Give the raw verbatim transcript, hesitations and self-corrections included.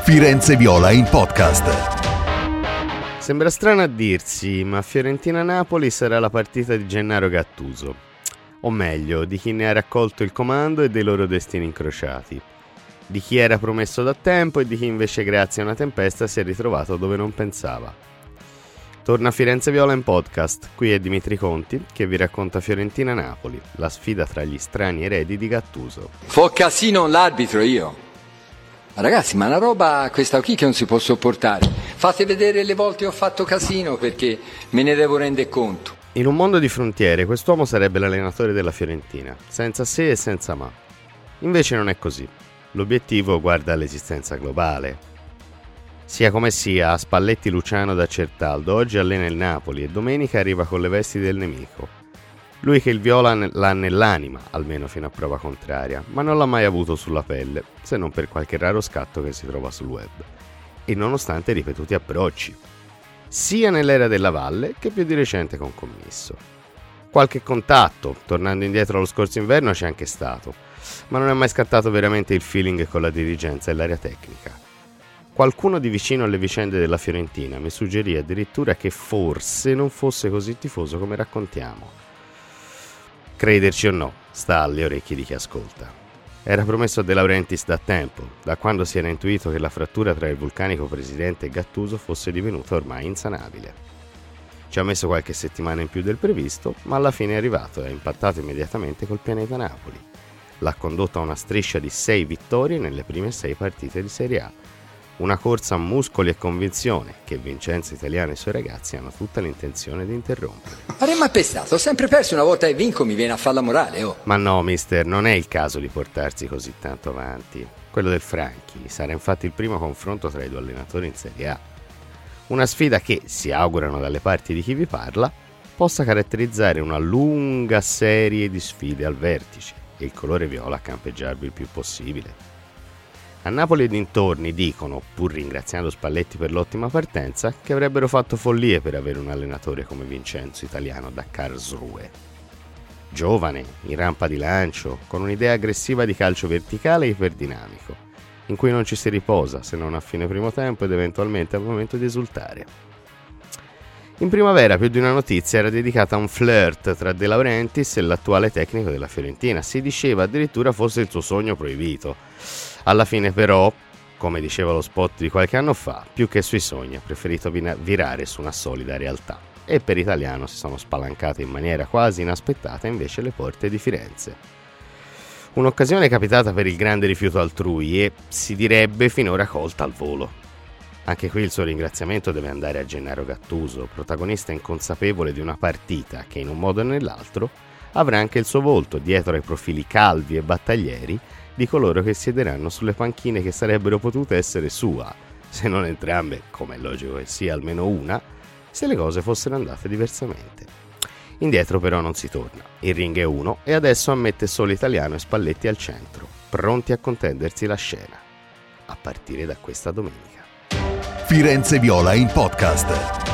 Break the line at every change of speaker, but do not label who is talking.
Firenze Viola in podcast.
Sembra strano a dirsi, ma Fiorentina-Napoli sarà la partita di Gennaro Gattuso. O meglio, di chi ne ha raccolto il comando e dei loro destini incrociati. Di chi era promesso da tempo e di chi invece grazie a una tempesta si è ritrovato dove non pensava. Torna Firenze Viola in podcast, qui è Dimitri Conti che vi racconta Fiorentina-Napoli, la sfida tra gli strani eredi di Gattuso.
Fo casino l'arbitro io. Ma ragazzi, ma una roba questa qui che non si può sopportare. Fate vedere le volte che ho fatto casino perché me ne devo rendere conto.
In un mondo di frontiere quest'uomo sarebbe l'allenatore della Fiorentina, senza se e senza ma. Invece non è così. L'obiettivo guarda all'esistenza globale. Sia come sia, Spalletti Luciano da Certaldo oggi allena il Napoli e domenica arriva con le vesti del nemico. Lui che il Viola l'ha nell'anima, almeno fino a prova contraria, ma non l'ha mai avuto sulla pelle, se non per qualche raro scatto che si trova sul web. E nonostante ripetuti approcci, sia nell'era della Valle che più di recente con Commisso. Qualche contatto, tornando indietro allo scorso inverno, c'è anche stato, ma non è mai scattato veramente il feeling con la dirigenza e l'area tecnica. Qualcuno di vicino alle vicende della Fiorentina mi suggerì addirittura che forse non fosse così tifoso come raccontiamo. Crederci o no, sta alle orecchie di chi ascolta. Era promesso a De Laurentiis da tempo, da quando si era intuito che la frattura tra il vulcanico presidente e Gattuso fosse divenuta ormai insanabile. Ci ha messo qualche settimana in più del previsto, ma alla fine è arrivato e ha impattato immediatamente col pianeta Napoli. L'ha condotto a una striscia di sei vittorie nelle prime sei partite di Serie A. Una corsa a muscoli e convinzione che Vincenzo Italiano e i suoi ragazzi hanno tutta l'intenzione di interrompere.
Ma ma pestato, ho sempre perso, una volta che vinco mi viene a fare la morale, oh.
Ma no, mister, non è il caso di portarsi così tanto avanti. Quello del Franchi sarà infatti il primo confronto tra i due allenatori in Serie A. Una sfida che, si augurano dalle parti di chi vi parla, possa caratterizzare una lunga serie di sfide al vertice e il colore viola a campeggiarvi il più possibile. A Napoli e dintorni dicono, pur ringraziando Spalletti per l'ottima partenza, che avrebbero fatto follie per avere un allenatore come Vincenzo Italiano da Karlsruhe. Giovane, in rampa di lancio, con un'idea aggressiva di calcio verticale e iperdinamico, in cui non ci si riposa se non a fine primo tempo ed eventualmente al momento di esultare. In primavera più di una notizia era dedicata a un flirt tra De Laurentiis e l'attuale tecnico della Fiorentina. Si diceva addirittura fosse il suo sogno proibito. Alla fine però, come diceva lo spot di qualche anno fa, più che sui sogni ha preferito virare su una solida realtà. E per Italiano si sono spalancate in maniera quasi inaspettata invece le porte di Firenze. Un'occasione capitata per il grande rifiuto altrui e, si direbbe, finora colta al volo. Anche qui il suo ringraziamento deve andare a Gennaro Gattuso, protagonista inconsapevole di una partita che in un modo o nell'altro avrà anche il suo volto dietro ai profili calvi e battaglieri di coloro che siederanno sulle panchine che sarebbero potute essere sua, se non entrambe, come è logico che sia almeno una, se le cose fossero andate diversamente. Indietro però non si torna, il ring è uno e adesso ammette solo Italiano e Spalletti al centro, pronti a contendersi la scena, a partire da questa domenica.
Firenze Viola in podcast.